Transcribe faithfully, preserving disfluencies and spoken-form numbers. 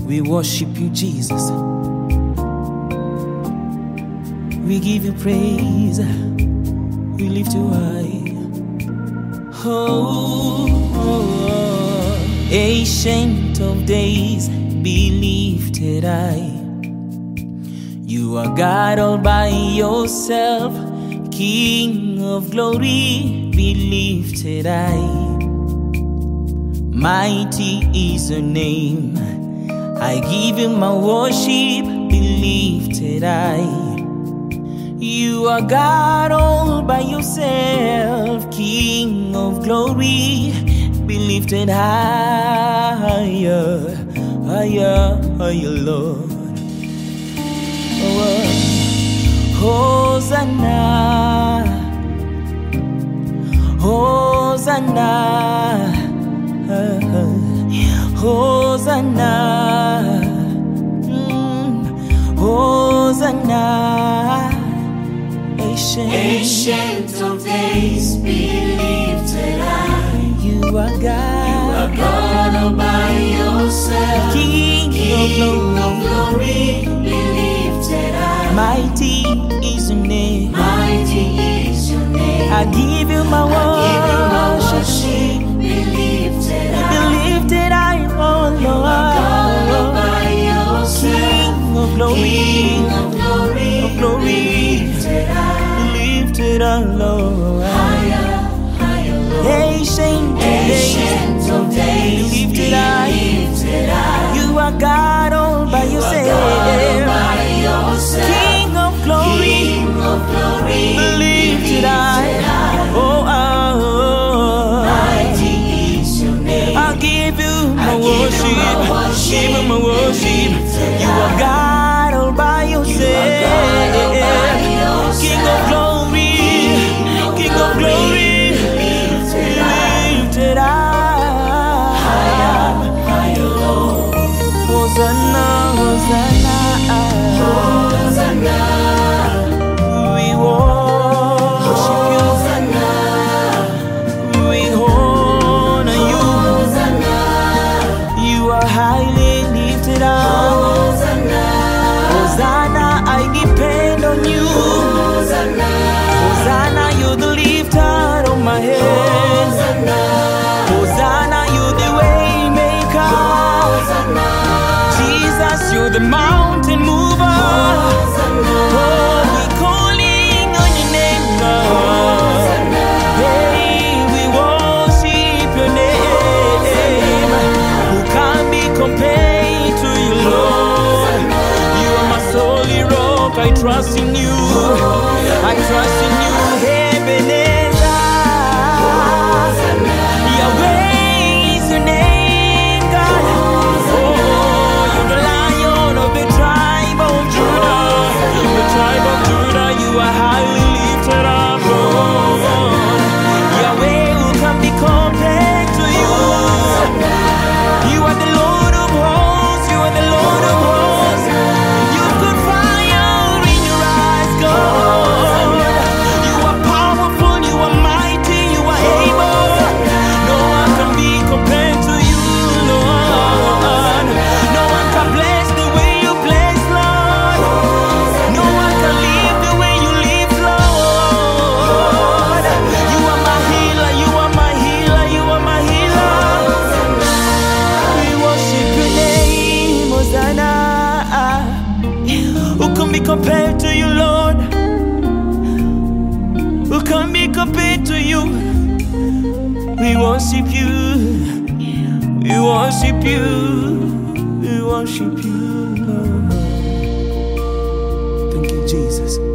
We worship you, Jesus. We give you praise. We lift you high. Oh, oh, oh. Ancient of days, be lifted high. You are God all by yourself, King of glory, be lifted high. Mighty is your name. I give you my worship, be lifted high. You are God all by yourself, King of glory, be lifted higher, higher, higher, Lord. Oh, Hosanna, Hosanna, Hosanna, mm, Hosanna. Ancient, Ancient of days, be lifted high. You are God, You are God all by yourself, King, King of of glory. glory, be lifted high. Mighty is your name. Mighty is your name. I give you my I give you my worship. worship, be lifted Be high. lifted high, oh You are God all Lord. by yourself, King of glory, King of glory, of glory. be lifted high. Be lifted high, Lord. Higher, higher, Lord. Ancient of days, Ancient of be days, be lifted high. lifted high. You are God all by You are yourself. God all by yourself, King of glory, King of glory, be lifted high. Oh, oh, oh. Mighty is your name. I give you my I give you worship, my worship, give you my worship. lifted You are high. God all by yourself, God all by yourself. King of glory, King of glory, be lifted high. lifted high. Higher, Lord. Hosanna, Hosanna, Hosanna, we worship you, Hosanna, we honor you. Hosanna, You are highly lifted up. Hosanna, Hosanna, I depend on you. Hosanna, Hosanna, you're the lifter of my head. Hosanna, Hosanna, you're the way maker. Hosanna, Jesus, you're the mountain mover. Hosanna, Oh, we're calling on your name, Lord. Hey, we worship your name. Who can be compared to you, Lord? You are my solid rock, I trust in you. I trust in you, Ebenezer. Yahweh is your name, God. Oh, you're the Lion of the tribe of Judah. The tribe of Judah, you are highly lifted up, Lord. Yahweh, who can be compared to you? You are the Lord of hosts, you are the Lord of hosts. You've got fire in your eyes, God. You are powerful, you are mighty, you are able. No one can be compared to you, Lord. No one can bless the way you bless, Lord. No one can live the way you live, Lord. You are my healer, you are my healer, you are my healer. We worship your name, Hosanna. Who can be compared to you, Lord? Who can be compared to you? We worship you. We worship you. We worship you, Lord. Thank you, Jesus.